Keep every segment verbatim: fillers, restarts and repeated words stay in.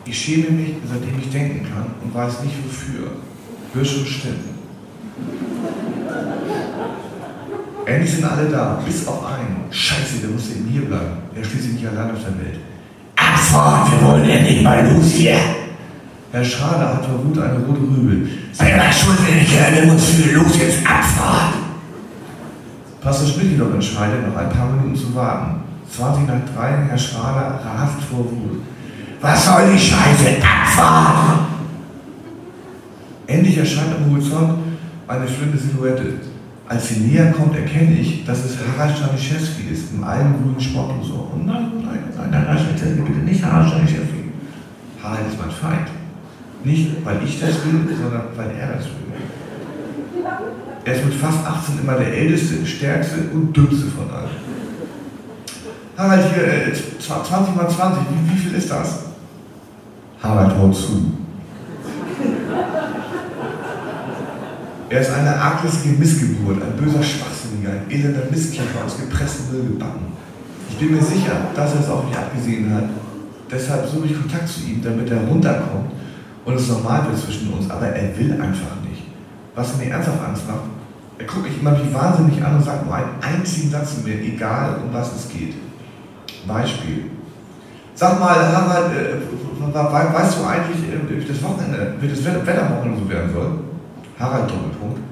Ich schäme mich, seitdem ich denken kann und weiß nicht wofür. Wird schon stimmen. Endlich sind alle da, bis auf einen. Scheiße, der muss eben hier bleiben. Er schließt nicht allein auf der Welt. Abfahrt, wir wollen endlich mal los hier. Herr Schrader hat vor Wut eine rote Rübel. Sei mal schuld, wenn ich höre, nimm uns für los jetzt Abfahrt. Pastor Schmidt jedoch entscheidet, noch ein paar Minuten zu warten. zwanzig nach drei, Herr Schrader rast vor Wut. Was soll die Scheiße? Abfahrt! Endlich erscheint am Horizont eine schöne Silhouette. Als sie näher kommt, erkenne ich, dass es Harald Staniszewski ist, im alten grünen Sportblusson. Oh nein, oh nein, oh nein, nein, nein, bitte, bitte nicht Harald Staniszewski. Harald ist mein Feind. Nicht, weil ich das will, sondern weil er das will. Er ist mit fast achtzehn immer der älteste, stärkste und dümmste von allen. Harald, hier, äh, zwanzig mal zwanzig, wie, wie viel ist das? Harald haut zu. Er ist eine arglistige Missgeburt, ein böser Schwachsinniger, ein elender Mistkäfer aus gepresstem Müll gebacken. Ich bin mir sicher, dass er es auf mich abgesehen hat. Deshalb suche ich Kontakt zu ihm, damit er runterkommt und es normal wird zwischen uns. Aber er will einfach nicht. Was mir ernsthaft Angst macht, er guckt mich immer wie wahnsinnig an und sagt nur einen einzigen Satz zu mir, egal um was es geht. Beispiel. Sag mal, Harald, äh, weißt du eigentlich, äh, das Wochenende, wie das Wetterwochenende so werden soll? Harald Doppelpunkt.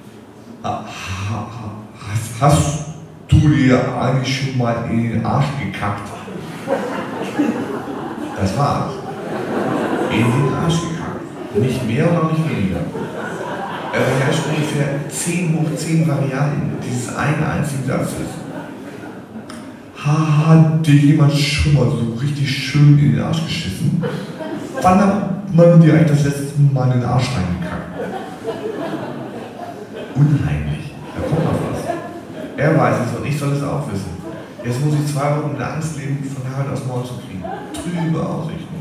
Hast, hast du dir eigentlich schon mal in den Arsch gekackt? Das war's. In den Arsch gekackt. Nicht mehr und auch nicht weniger. Er beherrscht ungefähr zehn hoch zehn Varianten dieses einen einzigen Satzes. Hat dir jemand schon mal so richtig schön in den Arsch geschissen? Wann hat man dir eigentlich das letzte Mal in den Arsch reingekackt? Unheimlich. Da kommt noch was. Er weiß es und ich soll es auch wissen. Jetzt muss ich zwei Wochen in der Angst leben, von Harald aus Maul zu kriegen. Trübe Aussichten.